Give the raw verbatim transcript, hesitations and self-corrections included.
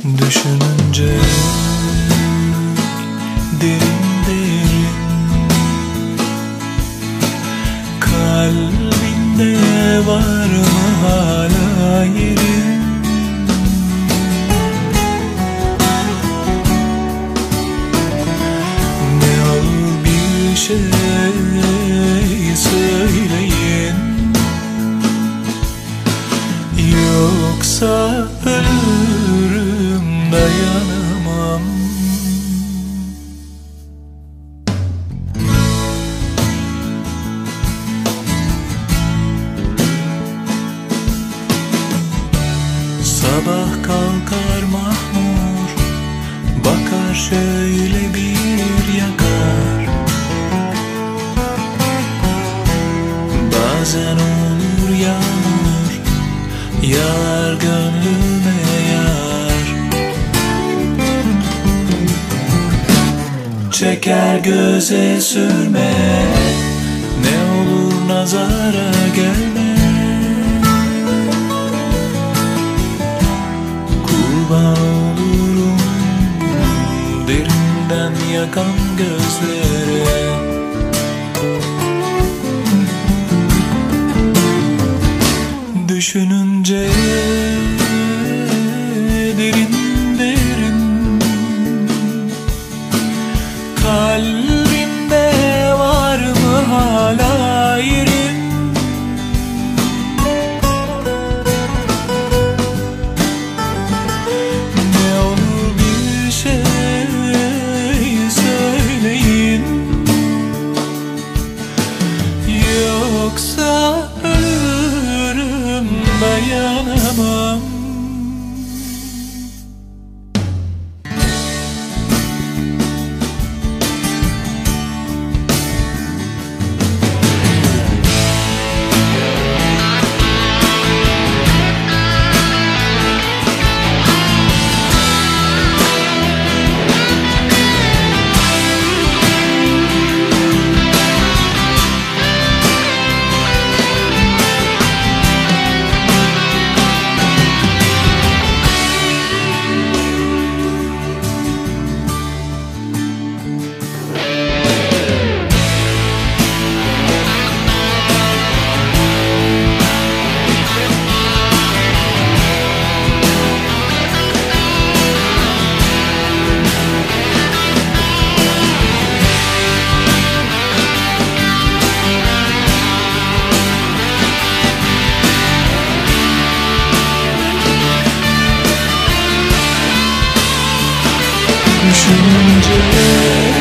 Düşününce derin derin kalbinde var mı hala yerin? Ne olur bir şey söyleyin, yoksa ölürüm, dayanamam. Sabah kalkar mahmur, bakar şöyle bir yakar. Bazen olur yağmur, yağar gönlüme yar. Çeker göze sürme, ne olur nazara gelme. Kurban olurum derinden yakan gözlere. Düşününce derin derin kalbimde var mı hala yerin? Ne olur bir şey söyleyin, yoksa ölürüm, dayanamam. Düşününce